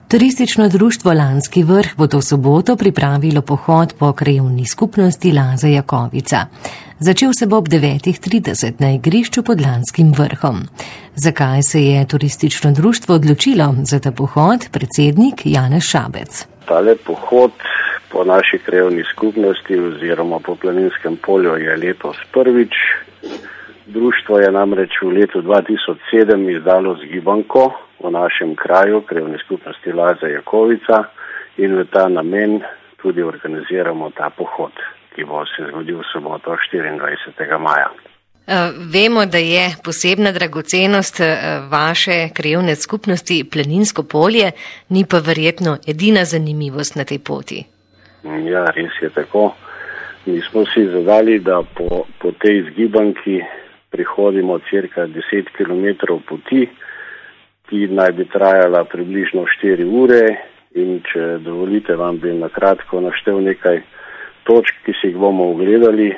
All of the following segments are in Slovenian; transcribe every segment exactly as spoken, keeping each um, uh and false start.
Turistično društvo Lanski vrh bo to soboto pripravilo pohod po krajevni skupnosti Laza Jakovica. Začel se bo ob devetih trideset na igrišču pod Lanskim vrhom. Zakaj se je turistično društvo odločilo za ta pohod, predsednik Janez Šabec. Tale pohod po naši krajevni skupnosti oziroma po Planinskem polju je letos prvič. Društvo je namreč v letu dva tisoč sedem izdalo zgibanko v našem kraju, krajevni skupnosti Laza Jakovica, in v ta namen tudi organiziramo ta pohod, ki bo se zgodil v soboto štiriindvajsetega maja. Vemo, da je posebna dragocenost vaše krajevne skupnosti Planinsko polje, ni pa verjetno edina zanimivost na tej poti. Ja, res je tako. Mi smo si zadali, da po, po tej zgibanki prihodimo cirka deset kilometrov poti, ki naj bi trajala približno štiri ure, in če dovolite, vam bi na kratko naštel nekaj točk, ki si jih bomo ogledali.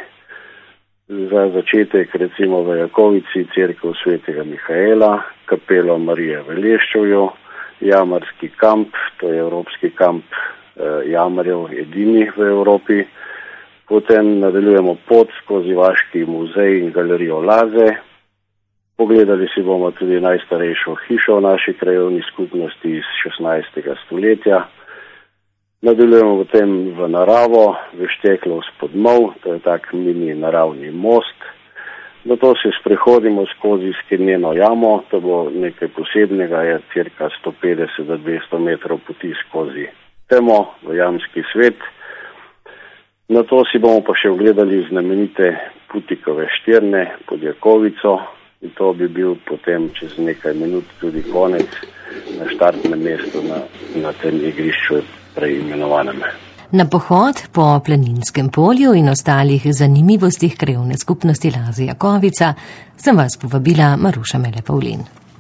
Za začetek recimo v Jakovici cerkev svetega Mihaela, kapelo Marije v Leščevju, jamarski kamp, to je evropski kamp eh, jamarjev, edini v Evropi. Potem nadaljujemo pot skozi Vaški muzej in galerijo Laze. Pogledali si bomo tudi najstarejšo hišo v naši krajevni skupnosti iz šestnajstega stoletja. Nadaljujemo potem v naravo, v Šteklov spodmov, to je tak mini naravni most. Nato se sprehodimo skozi Skrinjeno jamo, to bo nekaj posebnega, je cirka sto petdeset do dvesto metrov poti skozi temo v jamski svet. Nato si bomo pa še ogledali znamenite Putikove štirne pod Jakovico, in to bi bil potem čez nekaj minut tudi konec na štartnem mestu na, na tem igrišču preimenovanem. Na pohod po Planinskem polju in ostalih zanimivostih krajevne skupnosti Laza Jakovica sem vas povabila Maruša Mele Pavlin.